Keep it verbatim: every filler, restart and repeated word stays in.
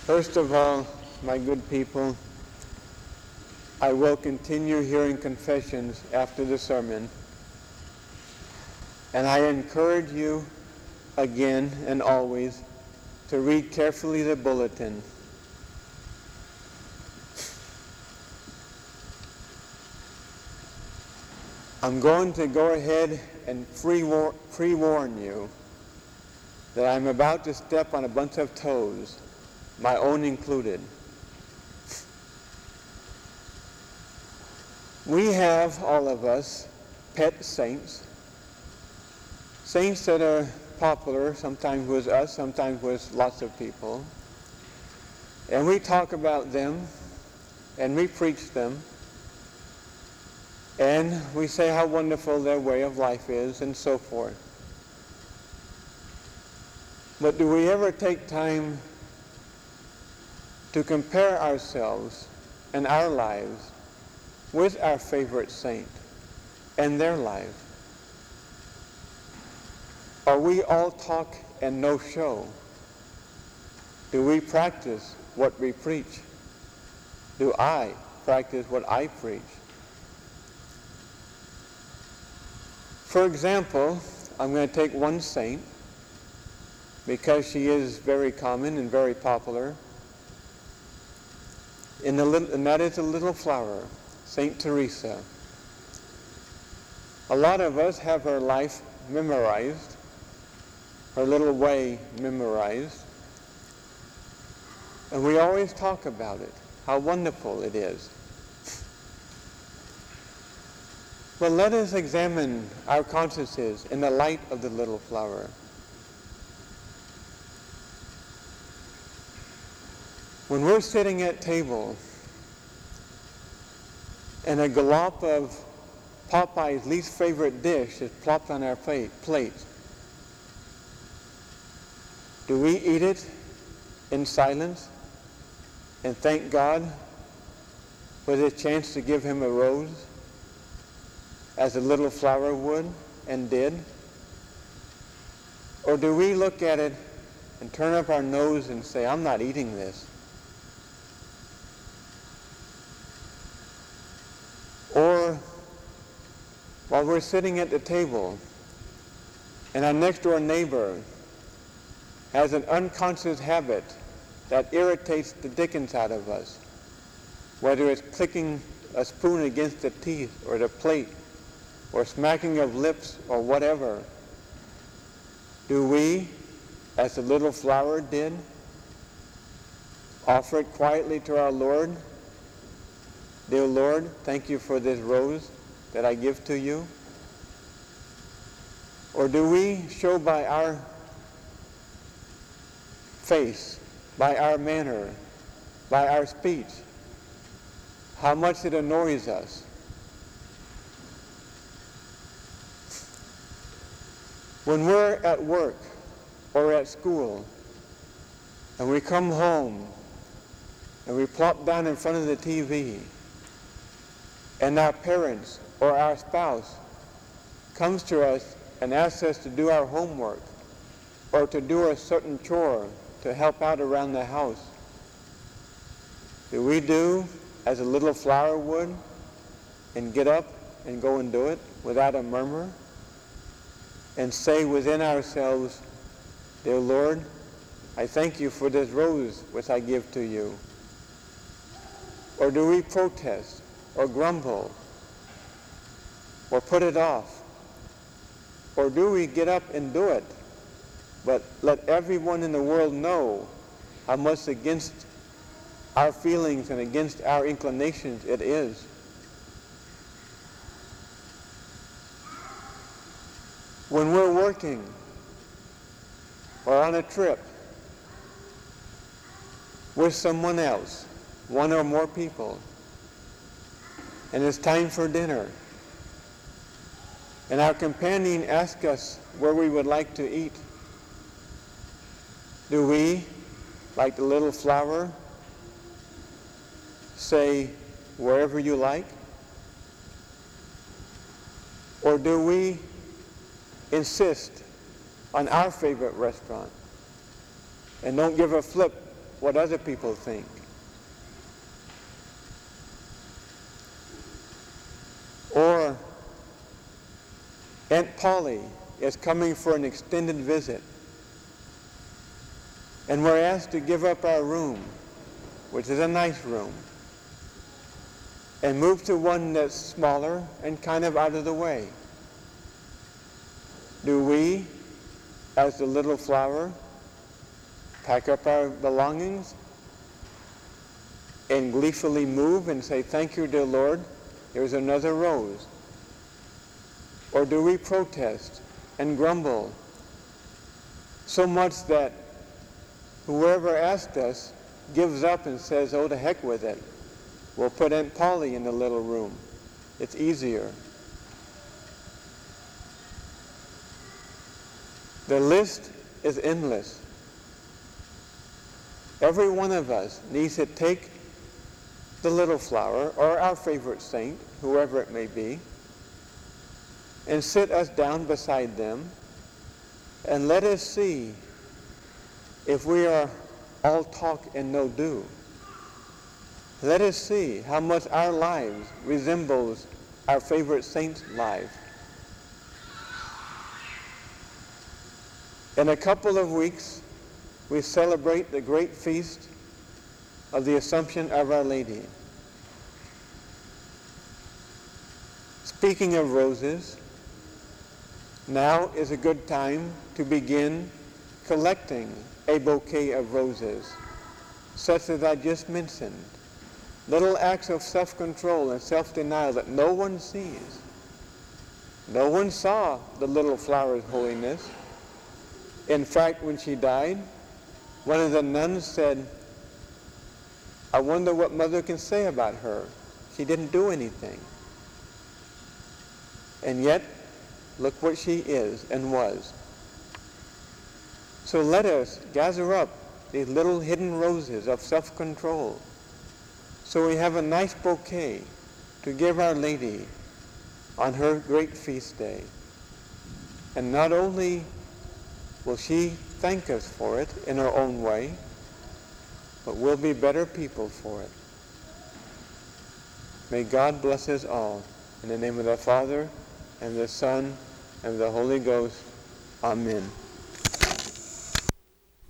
First of all, my good people, I will continue hearing confessions after the sermon, and I encourage you again and always to read carefully the bulletin. I'm going to go ahead and pre-warn you that I'm about to step on a bunch of toes, my own included. We have, all of us, pet saints. Saints that are popular, sometimes with us, sometimes with lots of people. And we talk about them, and we preach them, and we say how wonderful their way of life is, and so forth. But do we ever take time to compare ourselves and our lives with our favorite saint and their life? Are we all talk and no show? Do we practice what we preach? Do I practice what I preach? For example, I'm going to take one saint because she is very common and very popular, in the little, and that is a little flower, Saint Teresa. A lot of us have her life memorized, her little way memorized, and we always talk about it, how wonderful it is. But let us examine our consciences in the light of the little flower. When we're sitting at table and a glop of Popeye's least favorite dish is plopped on our plate, plate, do we eat it in silence and thank God for the chance to give him a rose, as a little flower would and did? Or do we look at it and turn up our nose and say, I'm not eating this? Or while we're sitting at the table and our next door neighbor has an unconscious habit that irritates the dickens out of us, whether it's clicking a spoon against the teeth or the plate or smacking of lips or whatever, do we, as the little flower did, offer it quietly to our Lord? Dear Lord, thank you for this rose that I give to you. Or do we show by our face, by our manner, by our speech, how much it annoys us? When we're at work or at school and we come home and we plop down in front of the T V and our parents or our spouse comes to us and asks us to do our homework or to do a certain chore to help out around the house, do we do as a little flower would and get up and go and do it without a murmur and say within ourselves, Dear Lord, I thank you for this rose which I give to you? Or do we protest or grumble or put it off? Or do we get up and do it, but let everyone in the world know how much against our feelings and against our inclinations it is? When we're working or on a trip with someone else, one or more people, and it's time for dinner, and our companion asks us where we would like to eat, do we, like the little flower, say, wherever you like? Or do we insist on our favorite restaurant and don't give a flip what other people think. Or Aunt Polly is coming for an extended visit, and we're asked to give up our room, which is a nice room, and move to one that's smaller and kind of out of the way. Do we, as the little flower, pack up our belongings and gleefully move and say, "Thank you, dear Lord, here's another rose"? Or do we protest and grumble so much that whoever asked us gives up and says, "Oh, to heck with it. We'll put Aunt Polly in the little room. It's easier"? The list is endless. Every one of us needs to take the little flower, or our favorite saint, whoever it may be, and sit us down beside them and let us see if we are all talk and no do. Let us see how much our lives resembles our favorite saint's life. In a couple of weeks, we celebrate the great feast of the Assumption of Our Lady. Speaking of roses, now is a good time to begin collecting a bouquet of roses, such as I just mentioned. Little acts of self-control and self-denial that no one sees. No one saw the little flower's holiness. In fact, when she died, one of the nuns said, "I wonder what Mother can say about her. She didn't do anything." And yet, look what she is and was. So let us gather up these little hidden roses of self-control so we have a nice bouquet to give Our Lady on her great feast day. And not only will she thank us for it in her own way, but we'll be better people for it. May God bless us all. In the name of the Father, and the Son, and the Holy Ghost. Amen.